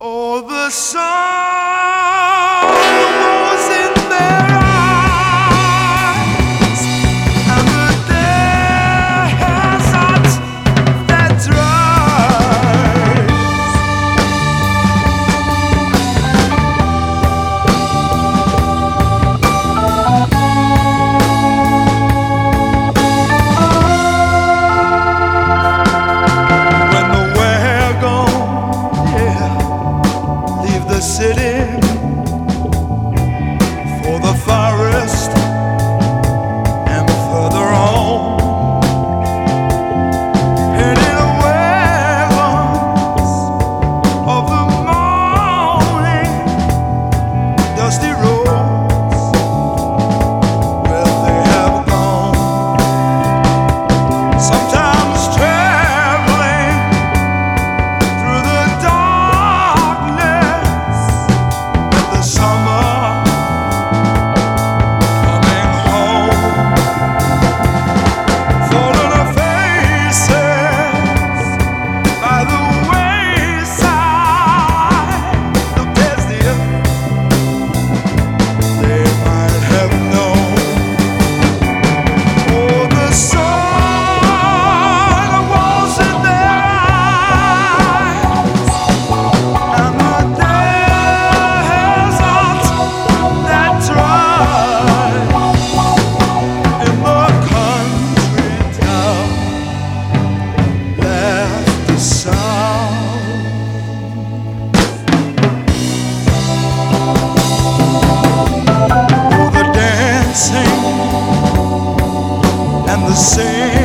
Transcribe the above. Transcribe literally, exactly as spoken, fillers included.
Oh, the sun was in their eyes, and the desert that dries. When the wagon, yeah, leave the city for the forest and further on, heading wagons of the morning, dusty roads where they have gone. Sometimes traveling through the darkness of the summer, coming home, falling on faces by the wayside, looked as if they might have known. Oh, the sun was in their eyes, and the desert that dries. In the country town left the sound. Oh, the dancing and the singing